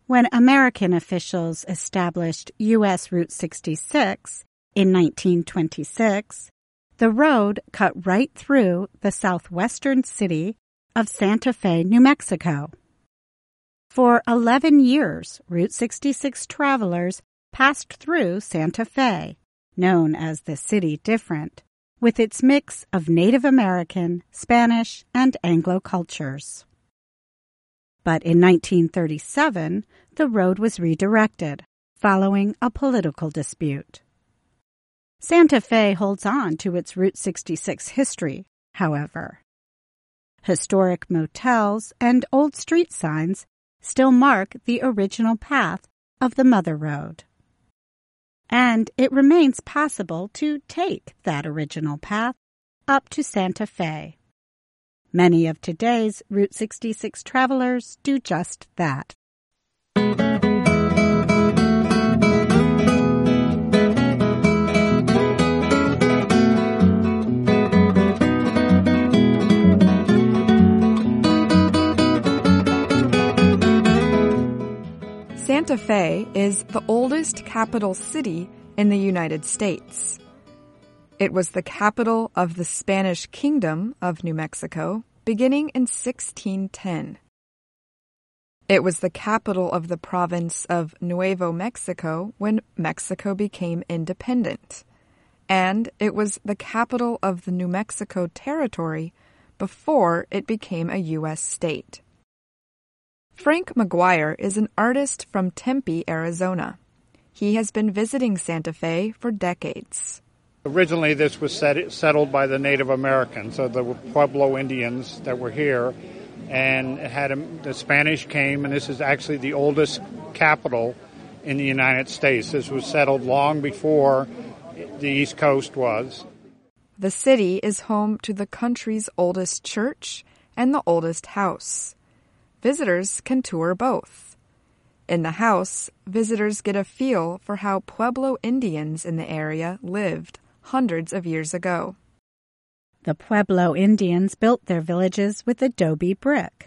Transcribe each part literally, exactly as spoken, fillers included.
When American officials established U S Route sixty-six in nineteen twenty-six, the road cut right through the southwestern city of Santa Fe, New Mexico. For eleven years, Route sixty-six travelers passed through Santa Fe, known as the City Different, with its mix of Native American, Spanish, and Anglo cultures. But in nineteen thirty-seven, the road was redirected, following a political dispute. Santa Fe holds on to its Route sixty-six history, however. Historic motels and old street signs still mark the original path of the Mother Road. And it remains possible to take that original path up to Santa Fe. Many of today's Route sixty-six travelers do just that. Santa Fe is the oldest capital city in the United States. It was the capital of the Spanish Kingdom of New Mexico beginning in sixteen ten. It was the capital of the province of Nuevo Mexico when Mexico became independent, and it was the capital of the New Mexico Territory before it became a U S state. Frank McGuire is an artist from Tempe, Arizona. He has been visiting Santa Fe for decades. Originally, this was set, settled by the Native Americans, so the Pueblo Indians that were here, and it had a, the Spanish came, and this is actually the oldest capital in the United States. This was settled long before the East Coast was. The city is home to the country's oldest church and the oldest house. Visitors can tour both. In the house, visitors get a feel for how Pueblo Indians in the area lived hundreds of years ago. The Pueblo Indians built their villages with adobe brick.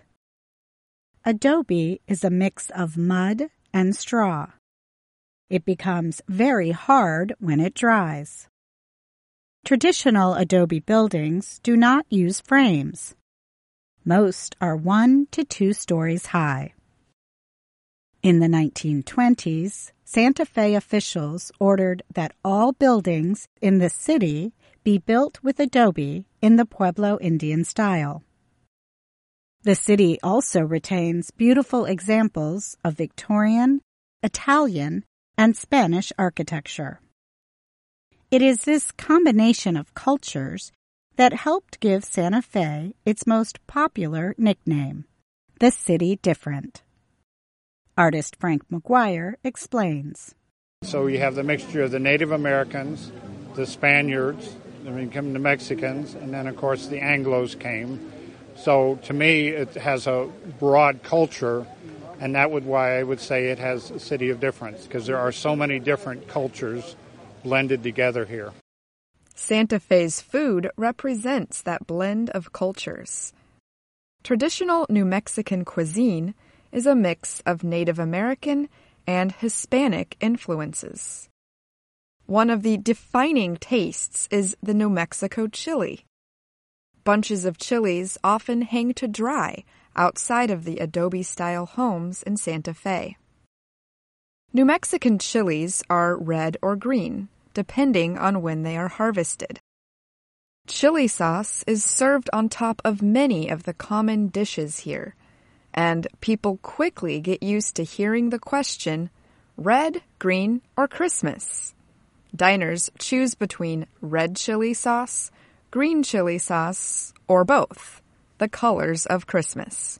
Adobe is a mix of mud and straw. It becomes very hard when it dries. Traditional adobe buildings do not use frames. Most are one to two stories high. In the nineteen twenties, Santa Fe officials ordered that all buildings in the city be built with adobe in the Pueblo Indian style. The city also retains beautiful examples of Victorian, Italian, and Spanish architecture. It is this combination of cultures that helped give Santa Fe its most popular nickname, the City Different. Artist Frank McGuire explains. So you have the mixture of the Native Americans, the Spaniards, then become the Mexicans, and then, of course, the Anglos came. So to me, it has a broad culture, and that would why I would say it has a city of difference, because there are so many different cultures blended together here. Santa Fe's food represents that blend of cultures. Traditional New Mexican cuisine is a mix of Native American and Hispanic influences. One of the defining tastes is the New Mexico chili. Bunches of chilies often hang to dry outside of the adobe-style homes in Santa Fe. New Mexican chilies are red or green, depending on when they are harvested. Chili sauce is served on top of many of the common dishes here, and people quickly get used to hearing the question, red, green, or Christmas? Diners choose between red chili sauce, green chili sauce, or both, the colors of Christmas.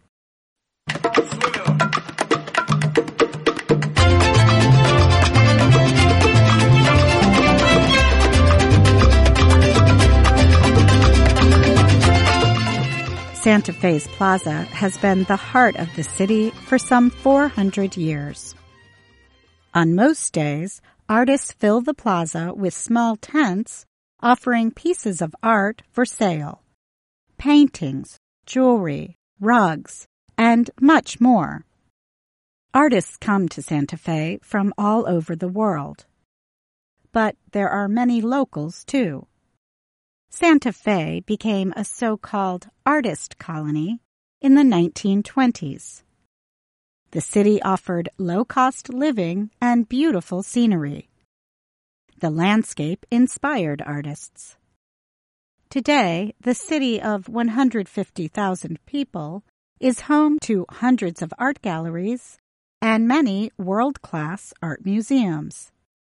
Santa Fe's plaza has been the heart of the city for some four hundred years. On most days, artists fill the plaza with small tents offering pieces of art for sale, paintings, jewelry, rugs, and much more. Artists come to Santa Fe from all over the world. But there are many locals, too. Santa Fe became a so-called artist colony in the nineteen twenties. The city offered low-cost living and beautiful scenery. The landscape inspired artists. Today, the city of one hundred fifty thousand people is home to hundreds of art galleries and many world-class art museums.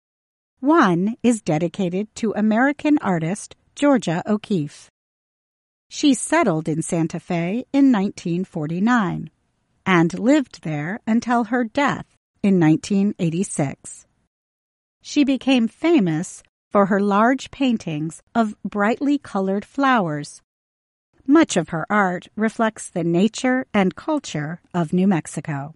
One is dedicated to American artist Georgia O'Keeffe. She settled in Santa Fe in nineteen forty-nine and lived there until her death in nineteen eighty-six. She became famous for her large paintings of brightly colored flowers. Much of her art reflects the nature and culture of New Mexico.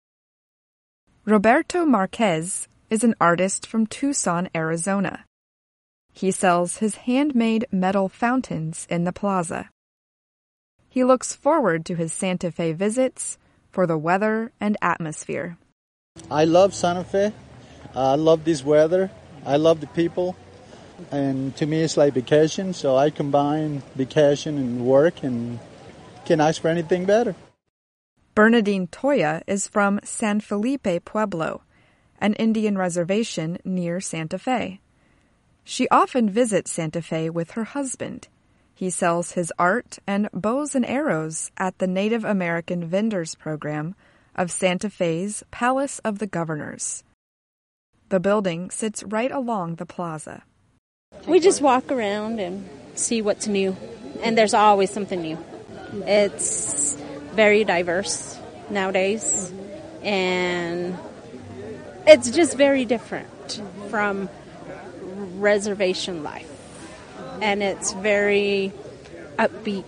Roberto Marquez is an artist from Tucson, Arizona. He sells his handmade metal fountains in the plaza. He looks forward to his Santa Fe visits for the weather and atmosphere. I love Santa Fe. I love this weather. I love the people. And to me, it's like vacation, so I combine vacation and work, and can't ask for anything better. Bernadine Toya is from San Felipe Pueblo, an Indian reservation near Santa Fe. She often visits Santa Fe with her husband. He sells his art and bows and arrows at the Native American Vendors Program of Santa Fe's Palace of the Governors. The building sits right along the plaza. We just walk around and see what's new, and there's always something new. It's very diverse nowadays, and it's just very different from reservation life, and it's very upbeat,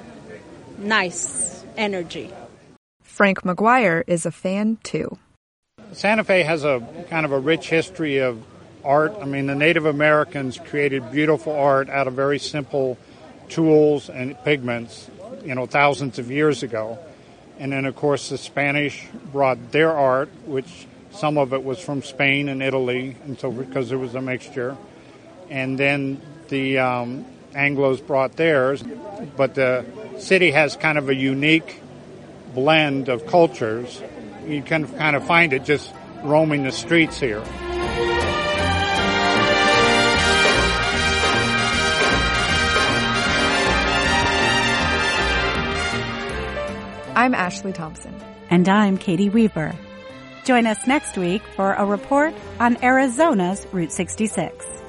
nice energy. Frank McGuire is a fan too. Santa Fe has a kind of a rich history of art. I mean, the Native Americans created beautiful art out of very simple tools and pigments, you know, thousands of years ago. And then, of course, the Spanish brought their art, which some of it was from Spain and Italy, and so because there was a mixture. And then the um, Anglos brought theirs. But the city has kind of a unique blend of cultures. You can kind of find it just roaming the streets here. I'm Ashley Thompson. And I'm Katie Weaver. Join us next week for a report on Arizona's Route sixty-six.